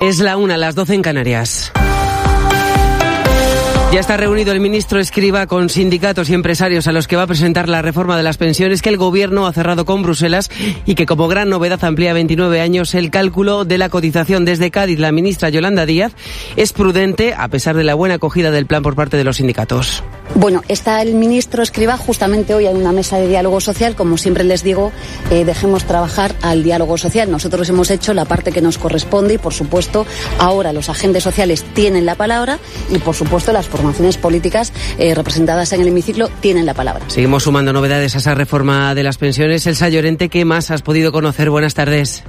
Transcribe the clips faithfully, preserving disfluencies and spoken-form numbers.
Es la una, las doce en Canarias. Ya está reunido el ministro Escrivá con sindicatos y empresarios a los que va a presentar la reforma de las pensiones que el Gobierno ha cerrado con Bruselas y que como gran novedad amplía a veintinueve años el cálculo de la cotización. Desde Cádiz, la ministra Yolanda Díaz es prudente a pesar de la buena acogida del plan por parte de los sindicatos. Bueno, está el ministro Escrivá justamente hoy en una mesa de diálogo social. Como siempre les digo, eh, dejemos trabajar al diálogo social. Nosotros hemos hecho la parte que nos corresponde y, por supuesto, ahora los agentes sociales tienen la palabra y, por supuesto, las formaciones políticas eh, representadas en el hemiciclo tienen la palabra. Seguimos sumando novedades a esa reforma de las pensiones. Elsa Llorente, ¿qué más has podido conocer? Buenas tardes.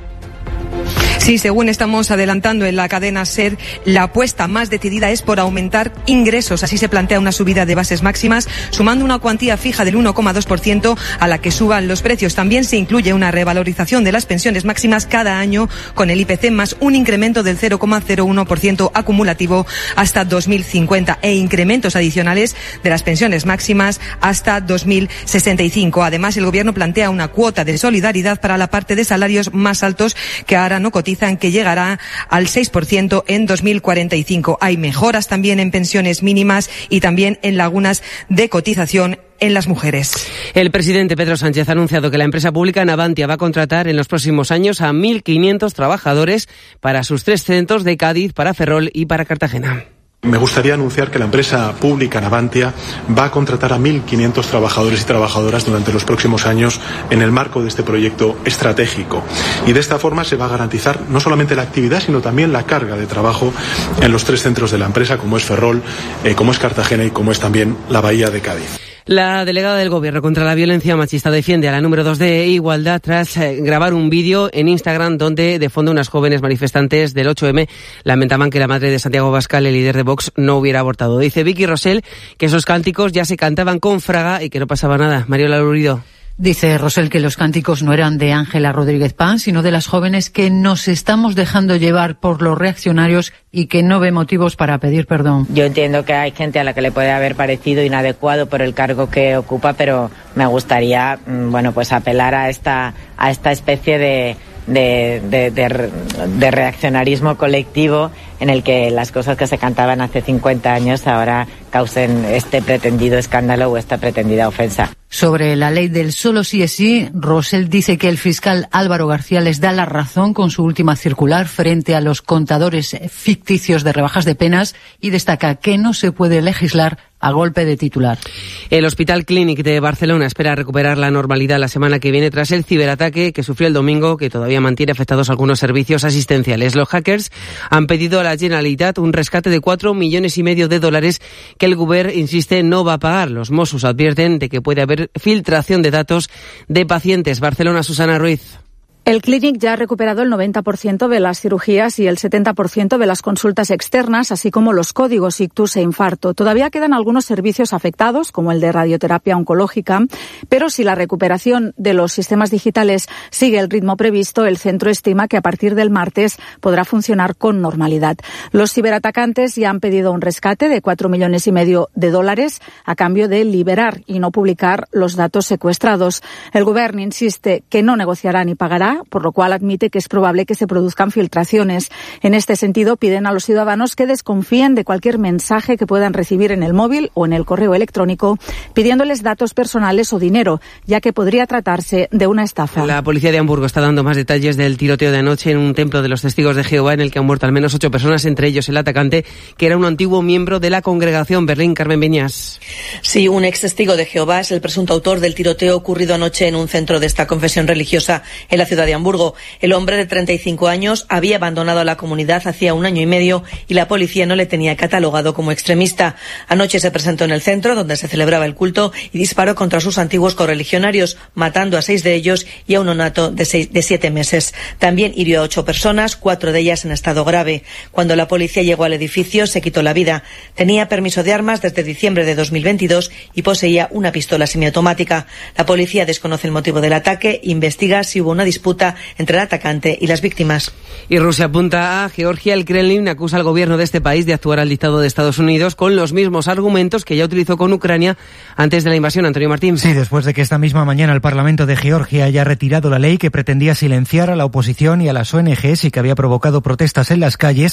Sí, según estamos adelantando en la cadena SER, la apuesta más decidida es por aumentar ingresos. Así se plantea una subida de bases máximas, sumando una cuantía fija del uno coma dos por ciento a la que suban los precios. También se incluye una revalorización de las pensiones máximas cada año con el I P C más un incremento del cero coma cero uno por ciento acumulativo hasta dos mil cincuenta e incrementos adicionales de las pensiones máximas hasta dos mil sesenta y cinco. Además, el Gobierno plantea una cuota de solidaridad para la parte de salarios más altos que ahora no cotizan, que llegará al seis por ciento en dos mil cuarenta y cinco. Hay mejoras también en pensiones mínimas y también en lagunas de cotización en las mujeres. El presidente Pedro Sánchez ha anunciado que la empresa pública Navantia va a contratar en los próximos años a mil quinientos trabajadores para sus tres centros de Cádiz, para Ferrol y para Cartagena. Me gustaría anunciar que la empresa pública Navantia va a contratar a mil quinientos trabajadores y trabajadoras durante los próximos años en el marco de este proyecto estratégico. Y de esta forma se va a garantizar no solamente la actividad, sino también la carga de trabajo en los tres centros de la empresa, como es Ferrol, eh, como es Cartagena y como es también la Bahía de Cádiz. La delegada del Gobierno contra la violencia machista defiende a la número dos de Igualdad tras eh, grabar un vídeo en Instagram donde de fondo unas jóvenes manifestantes del ocho eme lamentaban que la madre de Santiago Abascal, el líder de Vox, no hubiera abortado. Dice Vicky Rosell que esos cánticos ya se cantaban con Fraga y que no pasaba nada. Mariola Lurido. Dice Rosell que los cánticos no eran de Ángela Rodríguez Pan, sino de las jóvenes que nos estamos dejando llevar por los reaccionarios y que no ve motivos para pedir perdón. Yo entiendo que hay gente a la que le puede haber parecido inadecuado por el cargo que ocupa, pero me gustaría, bueno, pues apelar a esta, a esta especie de, de, de, de, de reaccionarismo colectivo en el que las cosas que se cantaban hace cincuenta años ahora causen este pretendido escándalo o esta pretendida ofensa. Sobre la ley del solo sí es sí, Rosell dice que el fiscal Álvaro García les da la razón con su última circular frente a los contadores ficticios de rebajas de penas y destaca que no se puede legislar a golpe de titular. El Hospital Clínic de Barcelona espera recuperar la normalidad la semana que viene tras el ciberataque que sufrió el domingo, que todavía mantiene afectados algunos servicios asistenciales. Los hackers han pedido a la Generalitat un rescate de cuatro millones y medio de dólares que el Govern insiste no va a pagar. Los Mossos advierten de que puede haber filtración de datos de pacientes. Barcelona, Susana Ruiz. El Clínic ya ha recuperado el noventa por ciento de las cirugías y el setenta por ciento de las consultas externas, así como los códigos ictus e infarto. Todavía quedan algunos servicios afectados, como el de radioterapia oncológica, pero si la recuperación de los sistemas digitales sigue el ritmo previsto, el centro estima que a partir del martes podrá funcionar con normalidad. Los ciberatacantes ya han pedido un rescate de cuatro millones y medio de dólares a cambio de liberar y no publicar los datos secuestrados. El Govern insiste que no negociará ni pagará, por lo cual admite que es probable que se produzcan filtraciones. En este sentido, piden a los ciudadanos que desconfíen de cualquier mensaje que puedan recibir en el móvil o en el correo electrónico, pidiéndoles datos personales o dinero, ya que podría tratarse de una estafa. La policía de Hamburgo está dando más detalles del tiroteo de anoche en un templo de los Testigos de Jehová en el que han muerto al menos ocho personas, entre ellos el atacante, que era un antiguo miembro de la congregación. Berlín, Carmen Viñas. Sí, un ex testigo de Jehová es el presunto autor del tiroteo ocurrido anoche en un centro de esta confesión religiosa en la ciudad de Hamburgo. El hombre de treinta y cinco años había abandonado la comunidad hacía un año y medio y la policía no le tenía catalogado como extremista. Anoche se presentó en el centro donde se celebraba el culto y disparó contra sus antiguos correligionarios, matando a seis de ellos y a un nonato de, seis, de siete meses. También hirió a ocho personas, cuatro de ellas en estado grave. Cuando la policía llegó al edificio, se quitó la vida. Tenía permiso de armas desde diciembre de dos mil veintidós y poseía una pistola semiautomática. La policía desconoce el motivo del ataque, investiga si hubo una disputa entre el atacante y las víctimas. Y Rusia apunta a Georgia. El Kremlin acusa al gobierno de este país de actuar al dictado de Estados Unidos con los mismos argumentos que ya utilizó con Ucrania antes de la invasión. Antonio Martín. Sí, después de que esta misma mañana el Parlamento de Georgia haya retirado la ley que pretendía silenciar a la oposición y a las O N Ges y que había provocado protestas en las calles,